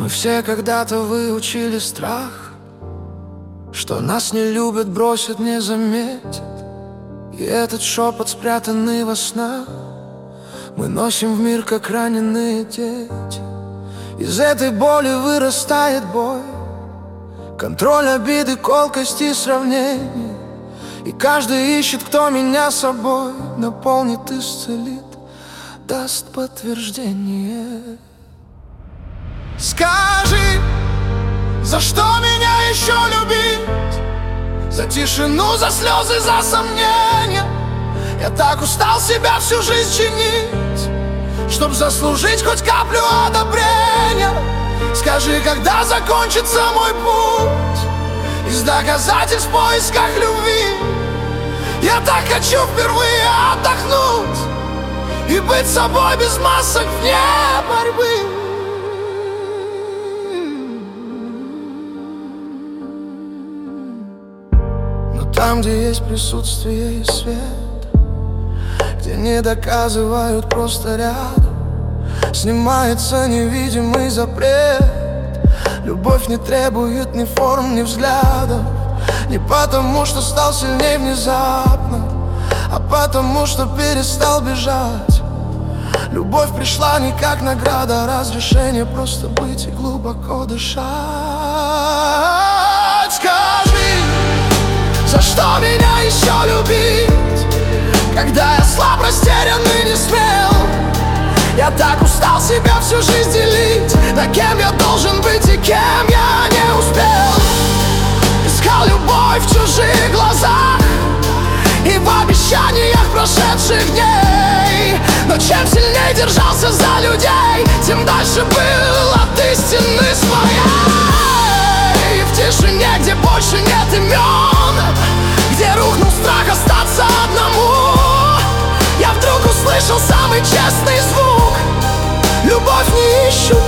Мы все когда-то выучили страх, что нас не любят, бросят, не заметят. И этот шепот, спрятанный во снах, мы носим в мир, как раненые дети. Из этой боли вырастает бой, контроль, обиды, колкости, сравнения. И каждый ищет, кто меня собой наполнит, исцелит, даст подтверждение. Скажи, за что меня еще любить? За тишину, за слезы, за сомнения. Я так устал себя всю жизнь чинить, чтоб заслужить хоть каплю одобрения. Скажи, когда закончится мой путь из доказательств в поисках любви? Я так хочу впервые отдохнуть и быть собой без масок вне борьбы. Но там, где есть присутствие и свет, где не доказывают, просто рядом, снимается невидимый запрет. Любовь не требует ни форм, ни взглядов, не потому, что стал сильней внезапно, а потому, что перестал бежать. Любовь пришла не как награда, а разрешение просто быть и глубоко дышать. Скажи, за что меня еще любить, когда я слаб, растерян и не смел? Я так устал себя всю жизнь делить на кем я должен быть и кем я не успел. Искал любовь в чужих глазах и в обещаниях прошедших дней. Но чем сильнее держался за людей, тем дальше был от истины своей. В тишине, где больше нет имен, где рухнул страх остаться одному, я вдруг услышал самый честный звук. Любовь не ищут